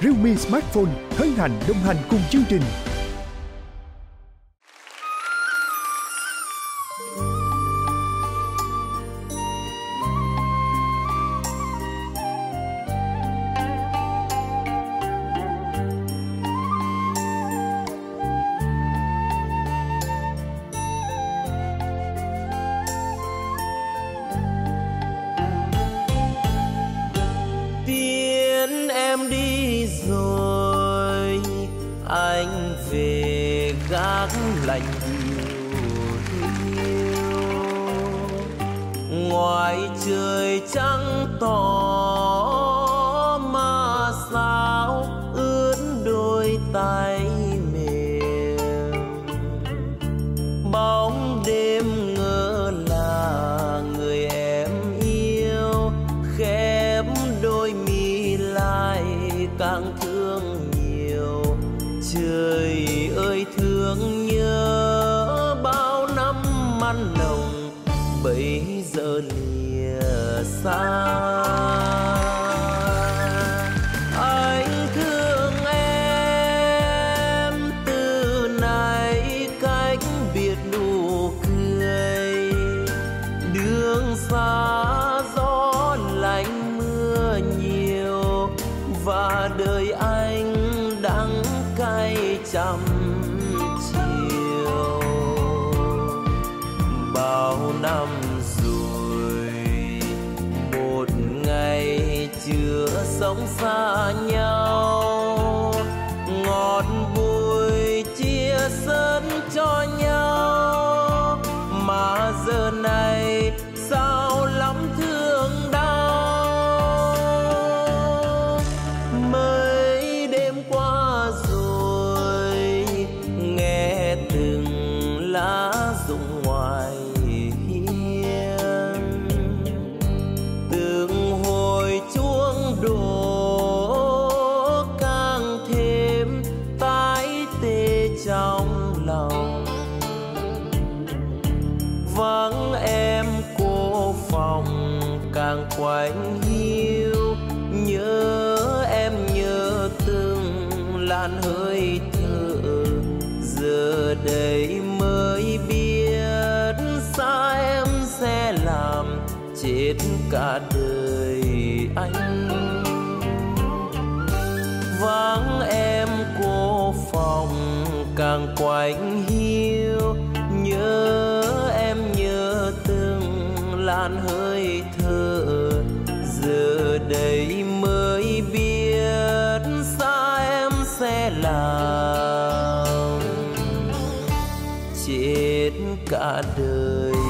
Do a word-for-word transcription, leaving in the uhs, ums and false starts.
Realme Smartphone hân hạnh đồng hành cùng chương trình. Lạnh dịu ngoài trời trắng tỏ mà sao ướt đôi tay mềm. Bóng đêm ngỡ là người em yêu, khép đôi mi lại càng thương nhiều. Trời ơi thương nhớ bao năm man nồng bây giờ lìa xa. Anh thương em từ nay cách biệt nụ cười, đường xa gió lạnh mưa nhiều và đời anh đắng cay trăm chiều. Bao năm rồi một ngày chưa sống xa nhau, ngọt bùi chia sớt cho nhau mà giờ này sao lắm thương đau. Mấy đêm qua rồi nghe từng lá rụng ngoài hiên, từng hồi chuông đổ càng thêm tái tê trong lòng. Vắng em cô phòng càng quạnh hiu, nhớ em nhớ từng làn hơi thở. Giờ đây mới biết xa em sẽ làm chết cả đời anh. Vắng em cô phòng càng quạnh hiu, nhớ em nhớ từng làn hơi thở. Giờ đây mới biết xa em sẽ làm chết cả đời